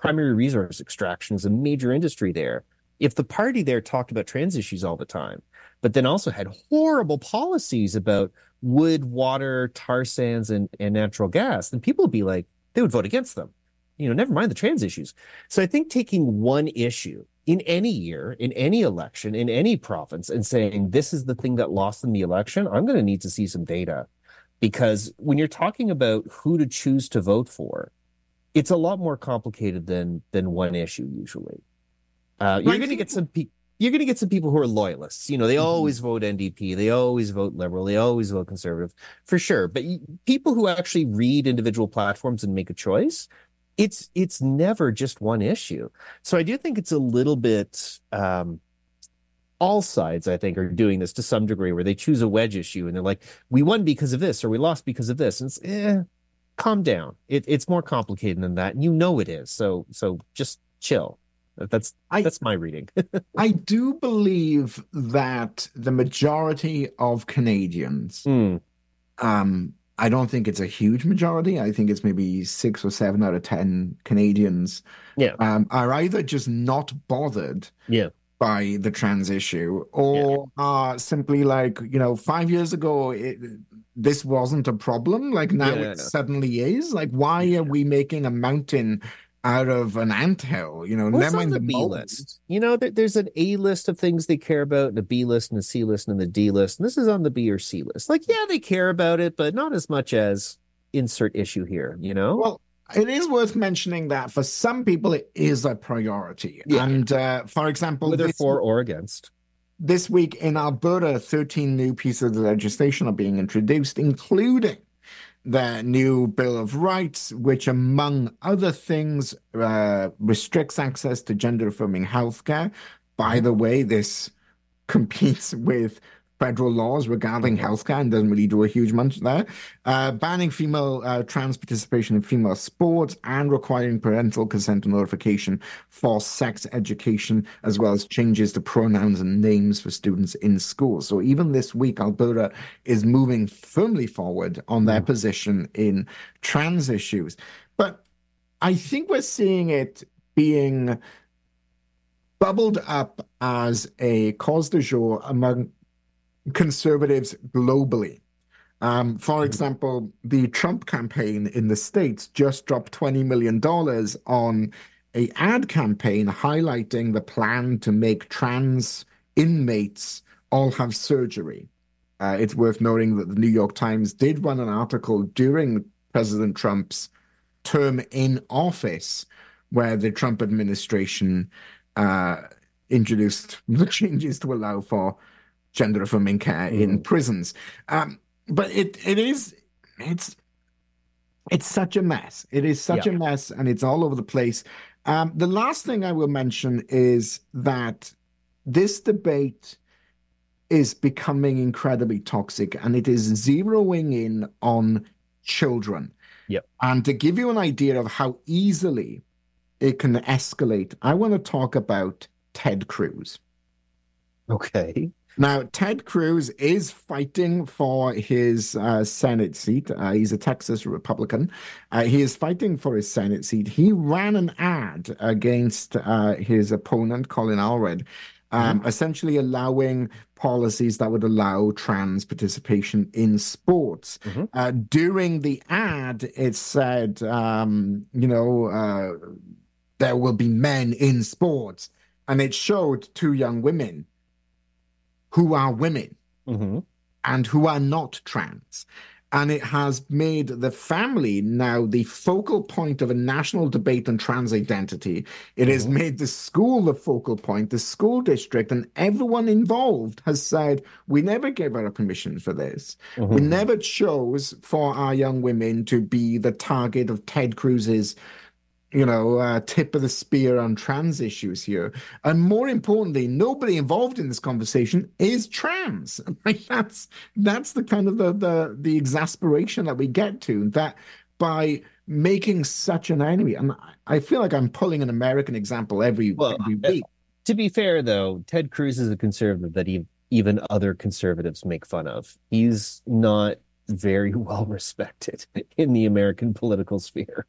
primary resource extraction is a major industry there. If the party there talked about trans issues all the time, but then also had horrible policies about wood, water, tar sands, and natural gas, then people would be like, they would vote against them. Never mind the trans issues. So I think taking one issue in any year, in any election, in any province, and saying this is the thing that lost in the election, I'm going to need to see some data. Because when you're talking about who to choose to vote for, it's a lot more complicated than one issue usually. You're going to get some people who are loyalists. They always vote NDP, they always vote Liberal, they always vote Conservative, for sure. But people who actually read individual platforms and make a choice, it's never just one issue. So I do think it's a little bit. All sides, I think, are doing this to some degree, where they choose a wedge issue and they're like, we won because of this or we lost because of this. And it's, calm down. It's more complicated than that. And it is. So just chill. That's my reading. I do believe that the majority of Canadians, I don't think it's a huge majority. I think it's maybe 6 or 7 out of 10 Canadians are either just not bothered by the trans issue, or are simply like, 5 years ago, this wasn't a problem. Like now it suddenly is. Like, why are we making a mountain out of an anthill? Never mind the B list. There's an A list of things they care about, and a B list, and a C list, and the D list. And this is on the B or C list. Like, they care about it, but not as much as insert issue here, Well, it is worth mentioning that for some people, it is a priority. Yeah. And for example, whether for or against. This week in Alberta, 13 new pieces of legislation are being introduced, including the new Bill of Rights, which, among other things, restricts access to gender-affirming healthcare. By the way, this competes with federal laws regarding healthcare and doesn't really do a huge amount there. Banning female trans participation in female sports and requiring parental consent and notification for sex education, as well as changes to pronouns and names for students in schools. So even this week, Alberta is moving firmly forward on their position in trans issues. But I think we're seeing it being bubbled up as a cause du jour among conservatives globally. For example, the Trump campaign in the States just dropped $20 million on an ad campaign highlighting the plan to make trans inmates all have surgery. It's worth noting that the New York Times did run an article during President Trump's term in office where the Trump administration introduced the changes to allow for gender-affirming care in prisons. But it's such a mess. It is such a mess, and it's all over the place. The last thing I will mention is that this debate is becoming incredibly toxic, and it is zeroing in on children. Yep. And to give you an idea of how easily it can escalate, I want to talk about Ted Cruz. Okay. Now, Ted Cruz is fighting for his Senate seat. He's a Texas Republican. He is fighting for his Senate seat. He ran an ad against his opponent, Colin Allred, essentially allowing policies that would allow trans participation in sports. During the ad, it said, there will be men in sports. And it showed 2 young women who are women and who are not trans. And it has made the family now the focal point of a national debate on trans identity. It has made the school the focal point, the school district, and everyone involved has said, we never gave our permission for this. We never chose for our young women to be the target of Ted Cruz's tip of the spear on trans issues here. And more importantly, nobody involved in this conversation is trans. Like that's the kind of the exasperation that we get to, that by making such an enemy. And I feel like I'm pulling an American example every week. To be fair, though, Ted Cruz is a conservative that even other conservatives make fun of. He's not very well respected in the American political sphere.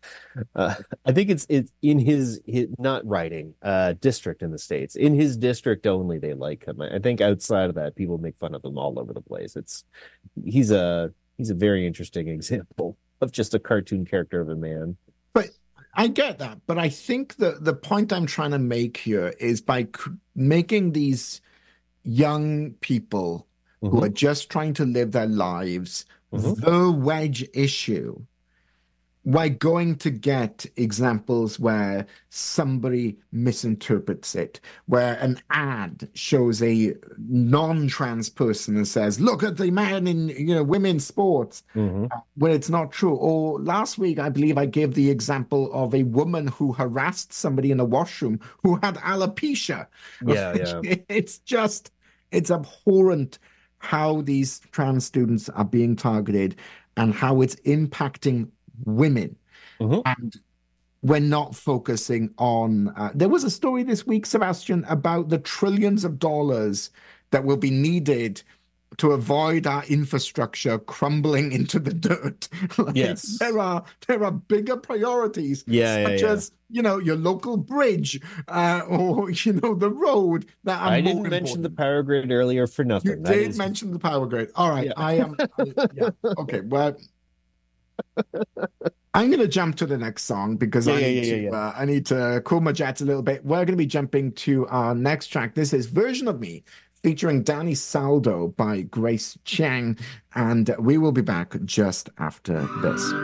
I think it's in his not writing district in the States. In his district only, they like him. I think outside of that, people make fun of him all over the place. He's a very interesting example of just a cartoon character of a man. But I get that. But I think the point I'm trying to make here is by making these young people who are just trying to live their lives the wedge issue, we're going to get examples where somebody misinterprets it, where an ad shows a non-trans person and says, look at the man in women's sports, when it's not true. Or last week, I believe I gave the example of a woman who harassed somebody in a washroom who had alopecia. Yeah. It's abhorrent how these trans students are being targeted and how it's impacting women. And we're not focusing on there was a story this week, Sebastian, about the trillions of dollars that will be needed to avoid our infrastructure crumbling into the dirt. Yes, there are bigger priorities, such as your local bridge or the road that are I more didn't mention important. the power grid earlier for nothing. You did mention the power grid. All right, I am okay. Well, I'm going to jump to the next song because I need to cool my jets a little bit. We're going to be jumping to our next track. This is Version of Me featuring Danny Saldo by Grace Chang, and we will be back just after this.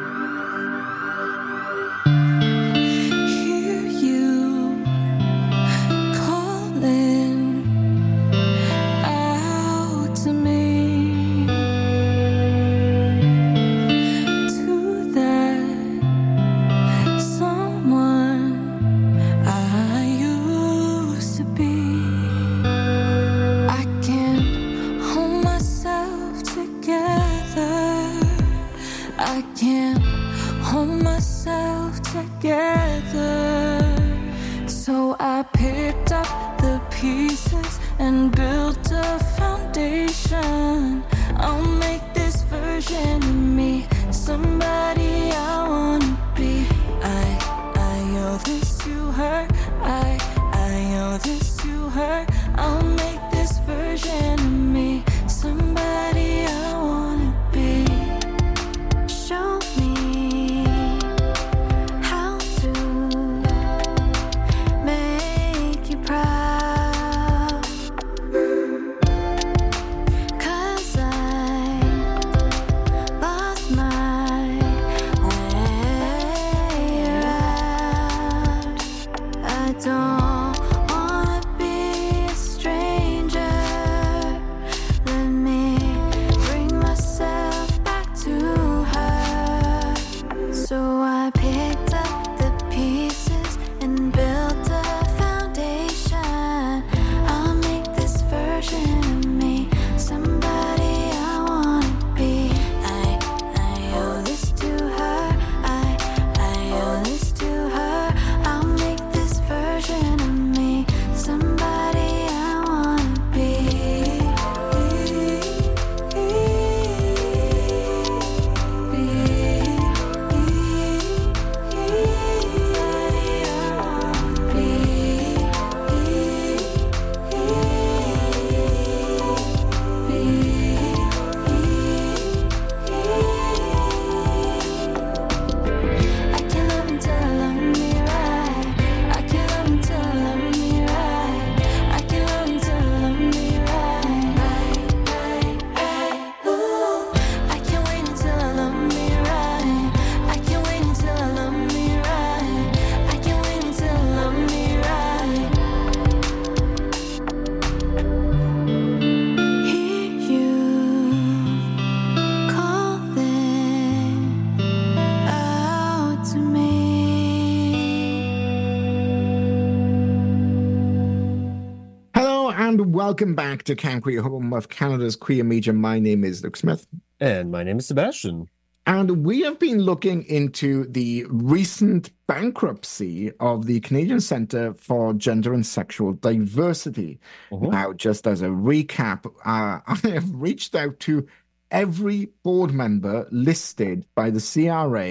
Welcome back to Camp Queer, home of Canada's queer media. My name is Luke Smith. And my name is Sebastian. And we have been looking into the recent bankruptcy of the Canadian Centre for Gender and Sexual Diversity. Now, just as a recap, I have reached out to every board member listed by the CRA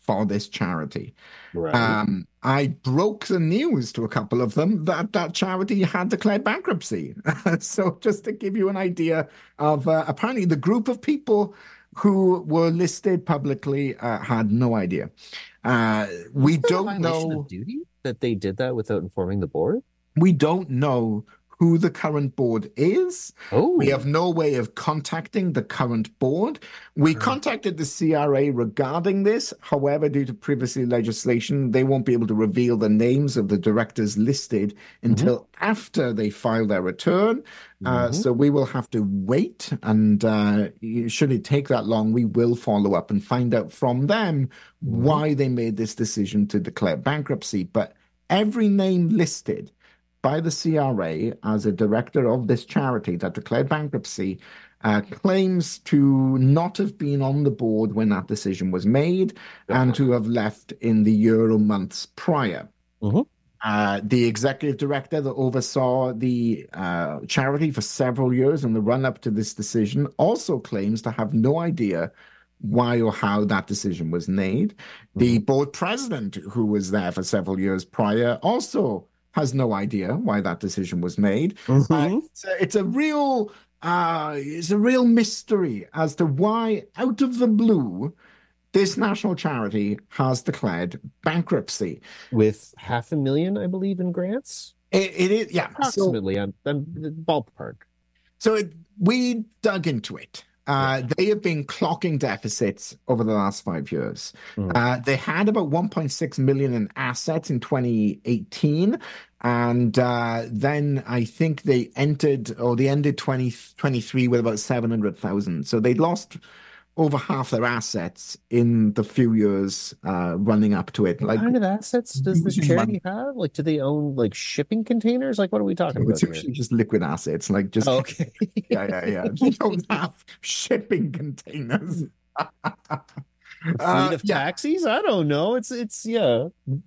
for this charity. Right. I broke the news to a couple of them that that charity had declared bankruptcy. So just to give you an idea of apparently the group of people who were listed publicly had no idea. We Is that a don't violation of know. duty that they did that without informing the board? We don't know who the current board is. We have Oh. no way of contacting the current board. We contacted the CRA regarding this. However, due to privacy legislation, they won't be able to reveal the names of the directors listed until after they file their return. So we will have to wait. And should it take that long, we will follow up and find out from them why they made this decision to declare bankruptcy. But every name listed by the CRA as a director of this charity that declared bankruptcy claims to not have been on the board when that decision was made and to have left in the year or months prior. The executive director that oversaw the charity for several years in the run-up to this decision also claims to have no idea why or how that decision was made. The board president, who was there for several years prior, also has no idea why that decision was made. It's a real mystery as to why, out of the blue, this national charity has declared bankruptcy With 500,000, I believe, in grants. It is, yeah. Approximately, I'm ballpark. We dug into it. They have been clocking deficits over the last 5 years. They had about 1.6 million in assets in 2018. And then I think they ended 2023 with about 700,000. So they lost over half their assets in the few years running up to it. What kind of assets does this charity have? Like, do they own like shipping containers? Like, what are we talking about It's usually just liquid assets, like just okay. yeah. They don't have shipping containers. Fleet of taxis? I don't know. It's yeah.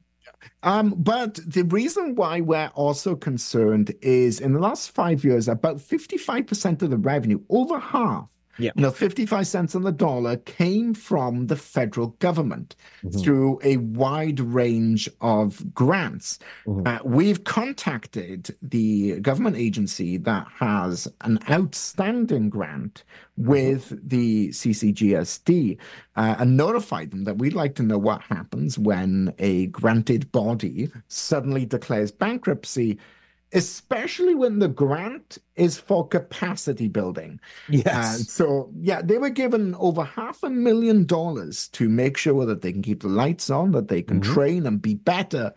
But the reason why we're also concerned is in the last 5 years, about 55% of the revenue, over half, 55 cents on the dollar, came from the federal government through a wide range of grants. We've contacted the government agency that has an outstanding grant with the CCGSD and notified them that we'd like to know what happens when a granted body suddenly declares bankruptcy, especially when the grant is for capacity building. Yes. So, they were given over $500,000 to make sure that they can keep the lights on, that they can train and be better.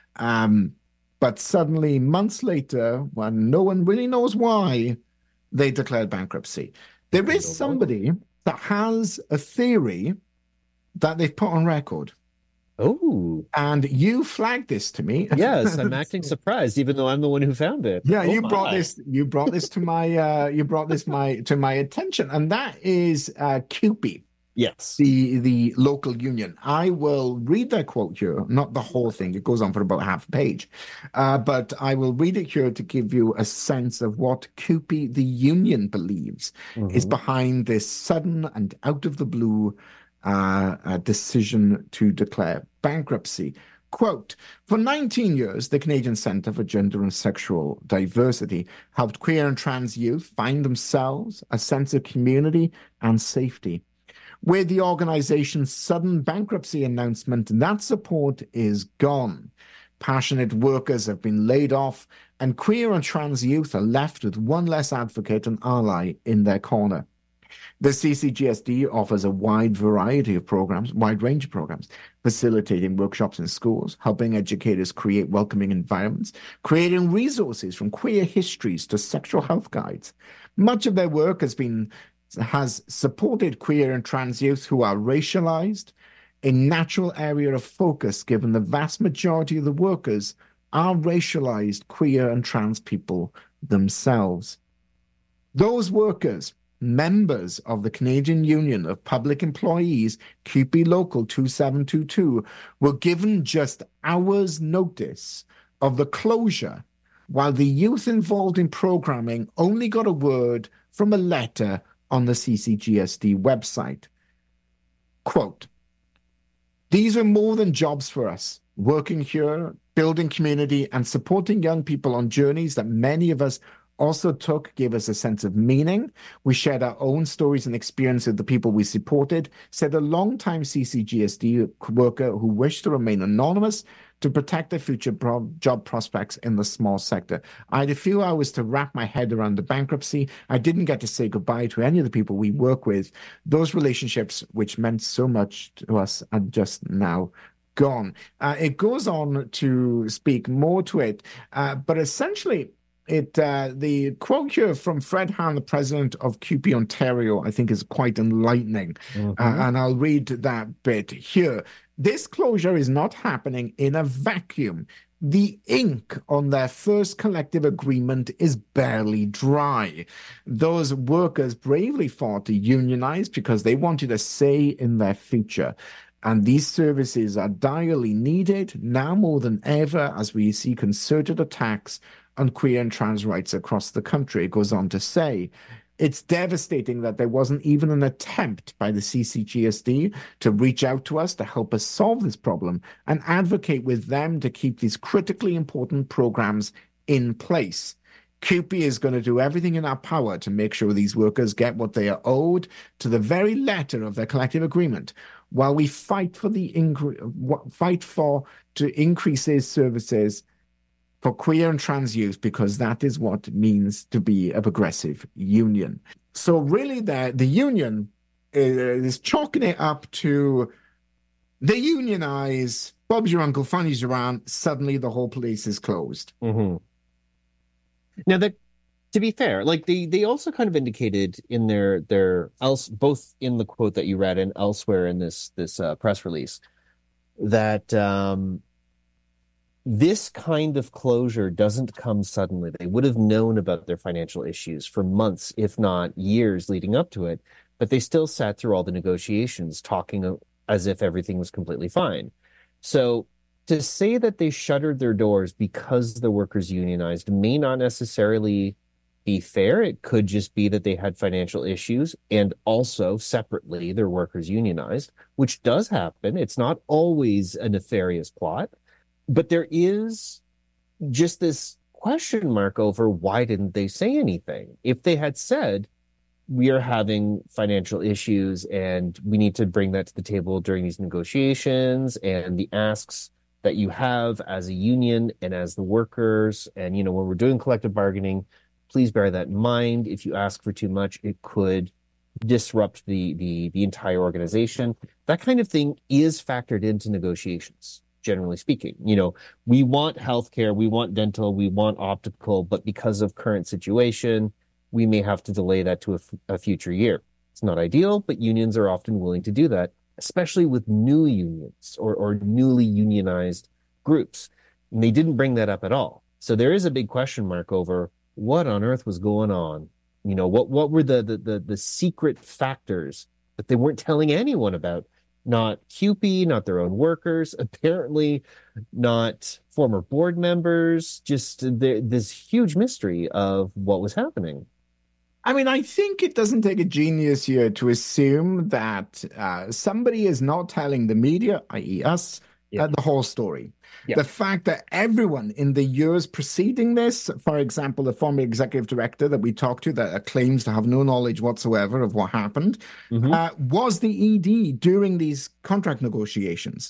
But suddenly, months later, when no one really knows why, they declared bankruptcy. There is somebody that has a theory that they've put on record. Oh. And you flagged this to me. Yes, I'm acting surprised, even though I'm the one who found it. Yeah, you brought this to my attention, and that is CUPE. Yes. The local union. I will read their quote here, not the whole thing. It goes on for about half a page. But I will read it here to give you a sense of what CUPE, the union, believes is behind this sudden and out of the blue decision to declare bankruptcy. Quote, for 19 years, the Canadian Centre for Gender and Sexual Diversity helped queer and trans youth find themselves, a sense of community and safety. With the organization's sudden bankruptcy announcement, that support is gone. Passionate workers have been laid off, and queer and trans youth are left with one less advocate and ally in their corner. The CCGSD offers a wide range of programs, facilitating workshops in schools, helping educators create welcoming environments, creating resources from queer histories to sexual health guides. Much of their work has supported queer and trans youth who are racialized, a natural area of focus given the vast majority of the workers are racialized queer and trans people themselves. Those workers, members of the Canadian Union of Public Employees, CUPE Local 2722, were given just hours' notice of the closure, while the youth involved in programming only got a word from a letter on the CCGSD website. Quote, These are more than jobs for us. Working here, building community, and supporting young people on journeys that many of us also took gave us a sense of meaning. We shared our own stories and experience of the people we supported, said a longtime CCGSD worker who wished to remain anonymous to protect their future job prospects in the small sector. I had a few hours to wrap my head around the bankruptcy. I didn't get to say goodbye to any of the people we work with. Those relationships, which meant so much to us, are just now gone. It goes on to speak more to it, but essentially, the quote here from Fred Hahn, the president of CUPE Ontario, I think is quite enlightening. And I'll read that bit here. This closure is not happening in a vacuum. The ink on their first collective agreement is barely dry. Those workers bravely fought to unionize because they wanted a say in their future. And these services are direly needed now more than ever as we see concerted attacks on queer and trans rights across the country. It goes on to say, it's devastating that there wasn't even an attempt by the CCGSD to reach out to us to help us solve this problem and advocate with them to keep these critically important programs in place. CUPE is going to do everything in our power to make sure these workers get what they are owed to the very letter of their collective agreement, while we fight to increase these services for queer and trans youth, because that is what it means to be a progressive union. So really the union is chalking it up to they unionize, Bob's your uncle, Funny's your aunt, suddenly the whole place is closed. Now, that, to be fair, like they also kind of indicated in their both in the quote that you read and elsewhere in this press release that this kind of closure doesn't come suddenly. They would have known about their financial issues for months, if not years, leading up to it, but they still sat through all the negotiations, talking as if everything was completely fine. So to say that they shuttered their doors because the workers unionized may not necessarily be fair. It could just be that they had financial issues and also separately their workers unionized, which does happen. It's not always a nefarious plot. But there is just this question mark over why didn't they say anything? If they had said, we are having financial issues and we need to bring that to the table during these negotiations, and the asks that you have as a union and as the workers, and, when we're doing collective bargaining, please bear that in mind. If you ask for too much, it could disrupt the entire organization. That kind of thing is factored into negotiations. Generally speaking, we want healthcare, we want dental, we want optical, but because of current situation, we may have to delay that to a future year. It's not ideal, but unions are often willing to do that, especially with new unions or newly unionized groups. And they didn't bring that up at all. So there is a big question mark over what on earth was going on. What were the secret factors that they weren't telling anyone about? Not CUPE, not their own workers, apparently not former board members, just this huge mystery of what was happening. I mean, I think it doesn't take a genius here to assume that somebody is not telling the media, i.e. us, the whole story. The fact that everyone in the years preceding this, for example, the former executive director that we talked to that claims to have no knowledge whatsoever of what happened, was the ED during these contract negotiations.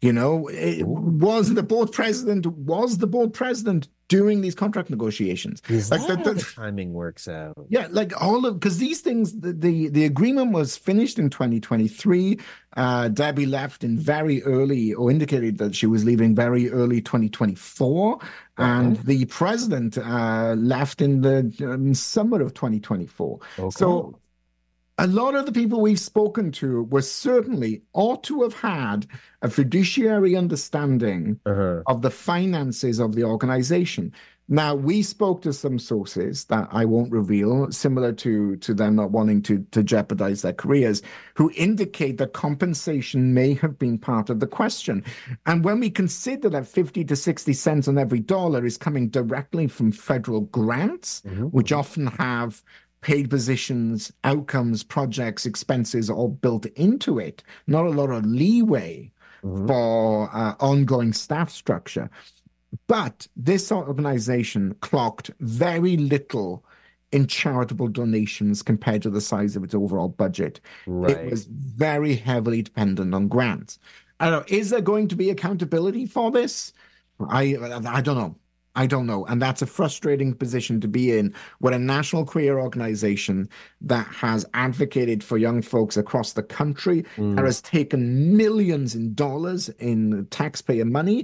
Was the board president during these contract negotiations. Is that how the timing works out? Yeah, because these things, the agreement was finished in 2023. Debbie left in very early, or indicated that she was leaving very early 2024. And the president left in the summer of 2024. Okay. So a lot of the people we've spoken to were certainly ought to have had a fiduciary understanding of the finances of the organization. Now, we spoke to some sources that I won't reveal, similar to them not wanting to jeopardize their careers, who indicate that compensation may have been part of the question. And when we consider that 50 to 60 cents on every dollar is coming directly from federal grants, which often have paid positions, outcomes, projects, expenses all built into it, not a lot of leeway. Hmm. for ongoing staff structure. But this organization clocked very little in charitable donations compared to the size of its overall budget. It Right. was very heavily dependent on grants. I don't know, is there going to be accountability for this? I don't know. I don't know. And that's a frustrating position to be in with a national queer organization that has advocated for young folks across the country, that Mm. has taken millions in dollars in taxpayer money,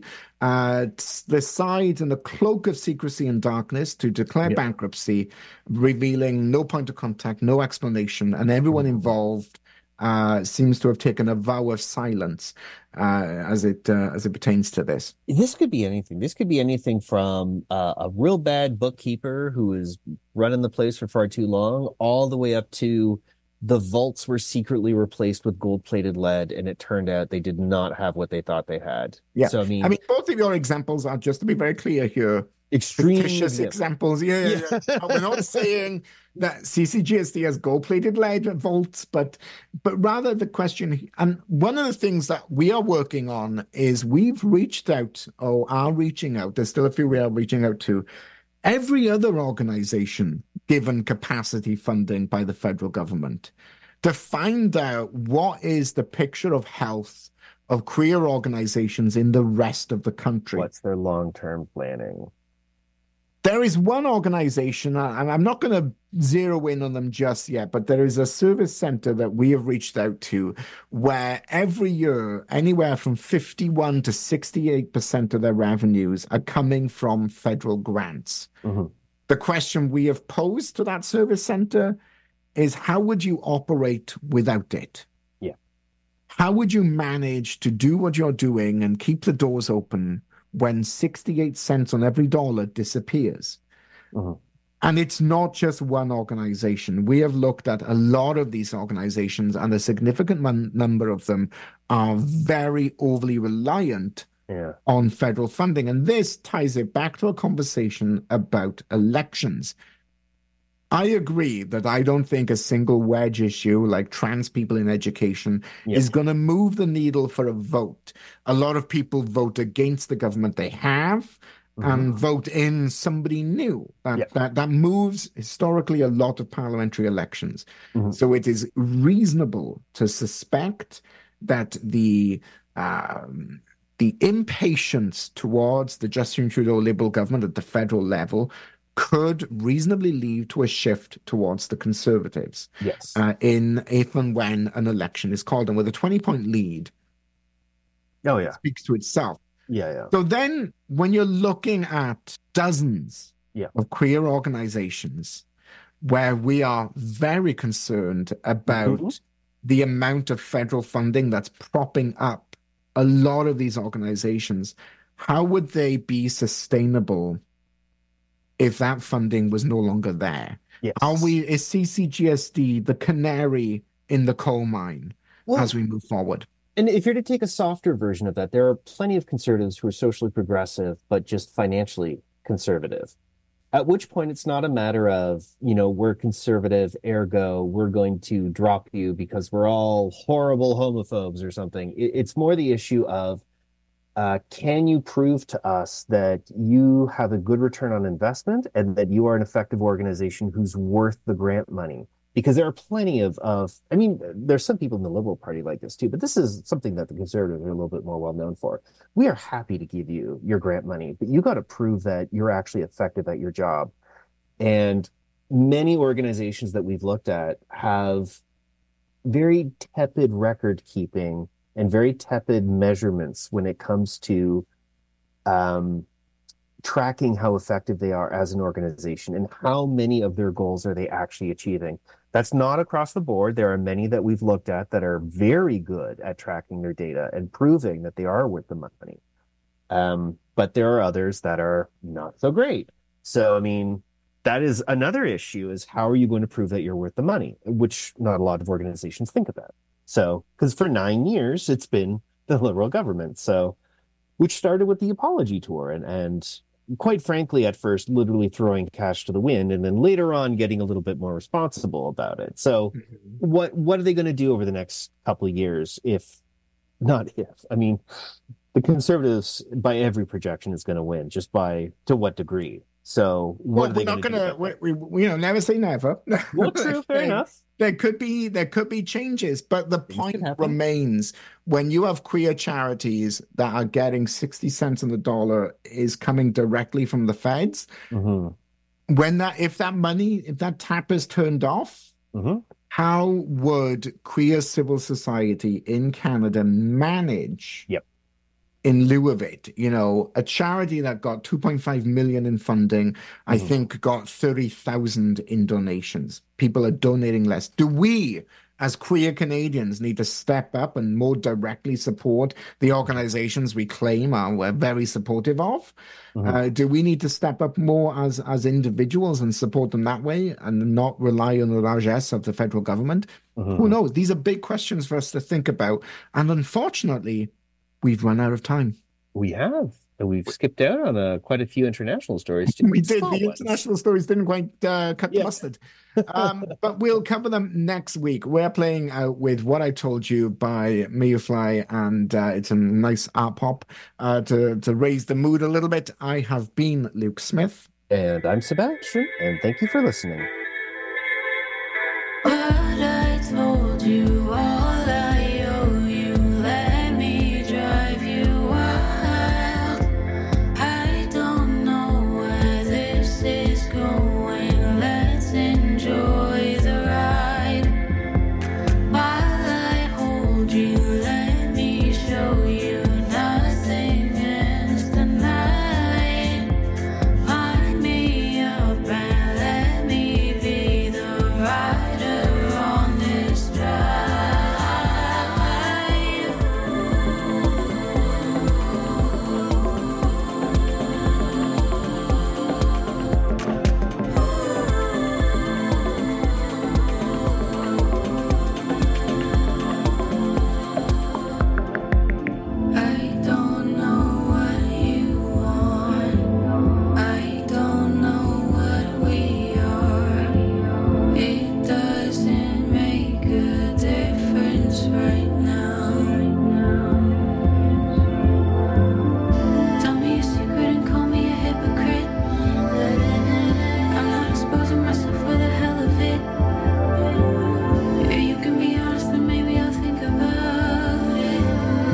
decides in the cloak of secrecy and darkness to declare Yep. bankruptcy, revealing no point of contact, no explanation, and everyone Mhm. involved seems to have taken a vow of silence as it pertains to this. This could be anything. This could be anything from a real bad bookkeeper who is running the place for far too long, all the way up to the vaults were secretly replaced with gold-plated lead, and it turned out they did not have what they thought they had. Yeah. So, I I mean, mean, both of your examples are, just to be very clear here, extreme fictitious example. examples. Yeah. We're not saying that CCGSD has gold-plated lead vaults, but rather the question, and one of the things that we are working on is we've reached out or are reaching out. There's still a few we are reaching out to every other organization given capacity funding by the federal government to find out what is the picture of health of queer organizations in the rest of the country. What's their long-term planning? There is one organization, and I'm not going to zero in on them just yet, but there is a service center that we have reached out to where every year, anywhere from 51 to 68% of their revenues are coming from federal grants. Hmm. The question we have posed to that service center is how would you operate without it? Yeah. How would you manage to do what you're doing and keep the doors open when 68 cents on every dollar disappears? Hmm. And it's not just one organization. We have looked at a lot of these organizations, and a significant number of them are very overly reliant Yeah. on federal funding. And this ties it back to a conversation about elections. I agree that I don't think a single wedge issue like trans people in education Yeah. is going to move the needle for a vote. A lot of people vote against the government they have and vote in somebody new. Yeah. That moves historically a lot of parliamentary elections. Hmm. So it is reasonable to suspect that the impatience towards the Justin Trudeau Liberal government at the federal level could reasonably lead to a shift towards the Conservatives Yes. in if and when an election is called. And with a 20-point lead, Oh, yeah. speaks to itself. Yeah. Yeah. So then when you're looking at dozens Yeah. of queer organizations where we are very concerned about Mhm. the amount of federal funding that's propping up a lot of these organizations, how would they be sustainable if that funding was no longer there? Yes. Is CCGSD the canary in the coal mine Well, as we move forward? and if you're to take a softer version of that, there are plenty of conservatives who are socially progressive, but just financially conservative. At which point, it's not a matter of, we're conservative, ergo, we're going to drop you because we're all horrible homophobes or something. It's more the issue of, can you prove to us that you have a good return on investment and that you are an effective organization who's worth the grant money? Because there are plenty I mean, there's some people in the Liberal Party like this too, but this is something that the Conservatives are a little bit more well known for. We are happy to give you your grant money, but you got to prove that you're actually effective at your job. And many organizations that we've looked at have very tepid record keeping and very tepid measurements when it comes to tracking how effective they are as an organization and how many of their goals are they actually achieving. That's not across the board. There are many that we've looked at that are very good at tracking their data and proving that they are worth the money. But there are others that are not so great. So, I mean, that is another issue, is how are you going to prove that you're worth the money, which not a lot of organizations think of that. So, because for 9 years, it's been the Liberal government. So, which started with the apology tour and quite frankly, at first, literally throwing cash to the wind, and then later on getting a little bit more responsible about it. So what are they going to do over the next couple of years if Not if. I mean, the Conservatives, by every projection, is going to win. Just by to what degree? So what Well, are we're they not going to do gonna, about that? never say never. Well, true, fair There, enough. there could be changes, but the Things could point happen. remains when you have queer charities that are getting 60 cents on the dollar is coming directly from the feds. Hmm. If that money, if that tap is turned off, Hmm. how would queer civil society in Canada manage Yep. in lieu of it? You know, a charity that got 2.5 million in funding, I Hmm. think got 30,000 in donations. People are donating less. Do we, as queer Canadians, need to step up and more directly support the organizations we claim we're very supportive of? Hmm. Do we need to step up more as individuals and support them that way and not rely on the largesse of the federal government? Who Hmm. knows? These are big questions for us to think about. And unfortunately, we've run out of time. We have, and we've skipped out on quite a few international stories too. We did. Small The ones. international stories didn't quite cut the Yeah. mustard. But we'll cover them next week. We're playing out with What I Told You by Mayfly, and it's a nice art pop to raise the mood a little bit. I have been Luke Smith. And I'm Sebastian, and thank you for listening. What I told you, all I owe you, let me drive you wild. I don't know where this is going, let's enjoy the ride. While I hold you, let me show you nothing ends the night. Line me up and let me be the rider on this drive. I don't know what you want. I don't know what we are. It doesn't make a difference right now. Tell me a secret and call me a hypocrite. I'm not exposing myself for the hell of it. If you can be honest, then maybe I'll think about it.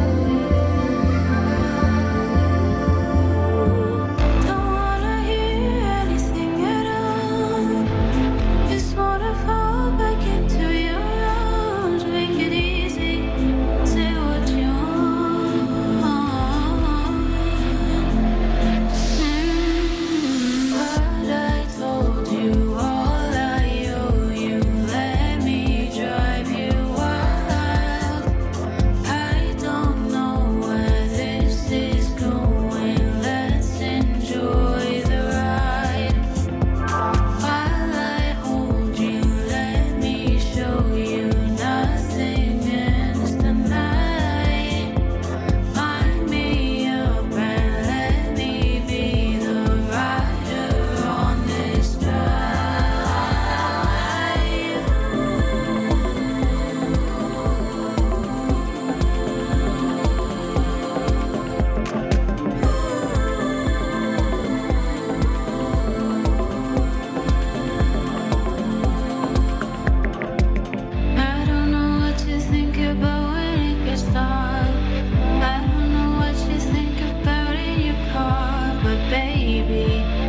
Don't wanna hear anything at all. Just wanna fall back into your arms. Make it easy. Say what you want. What I told you, all I owe you. Let me drive you wild. I don't know where this is going. Let's enjoy the ride. While I hold you, let me show you nothing ends the night. Line me up and let me be the rider on this drive. I don't know what you think about when it gets dark. I don't know what you think about in your car, but baby,